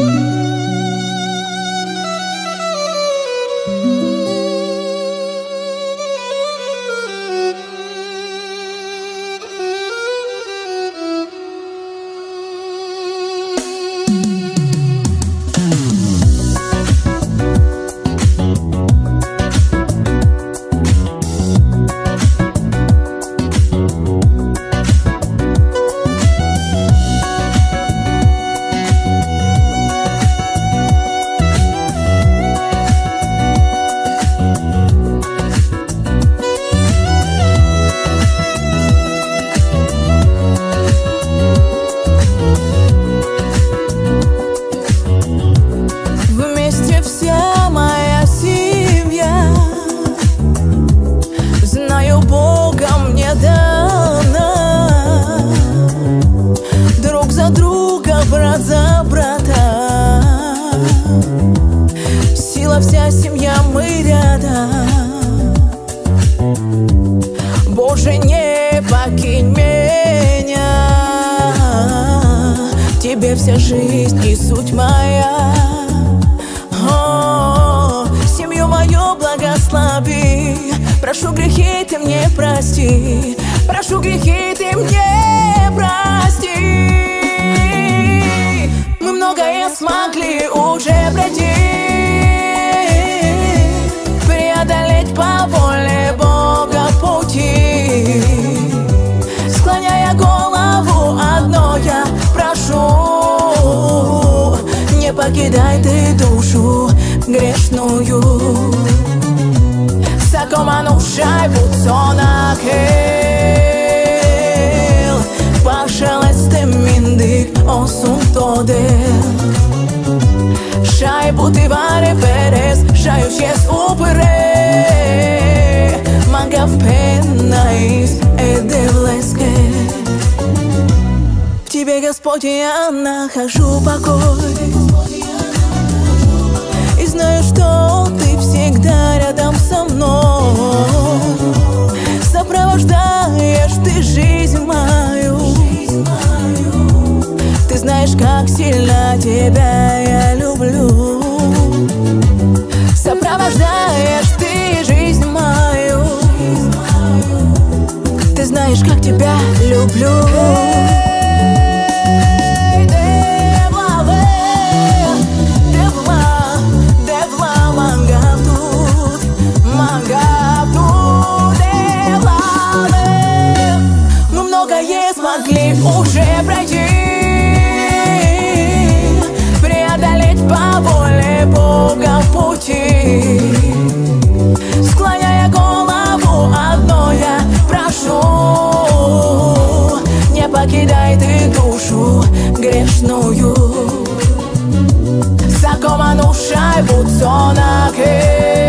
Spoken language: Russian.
Вся семья, мы рядом. Боже, не покинь меня. Тебе вся жизнь и суть моя. О, семью мою благослови. Прошу, грехи ты мне прости. Прошу, грехи ты мне прости. Мы многое смогли уже пройти, по воле Бога пути. Склоняя голову одно я прошу, не покидай ты душу грешную. Сакоману шайбу цонакел, пашелесте миндик осум тодел. Шайбу ты варе перес, шаюш ес упере. Manga пеннаис эдевлеске. В тебе, Господь, я нахожу покой. И знаю, что ты всегда рядом со мной. Сопровождаешь ты жизнь мою. Ты знаешь, как сильно тебя я люблю. Сопровождаешь ты жизнь мою. Ты знаешь, как тебя люблю. Мы многое смогли уже пройти, преодолеть по воле Бога пути. Склоняя голову одно я прошу, не покидай ты душу грешную. Сакоману шайбу цонакел.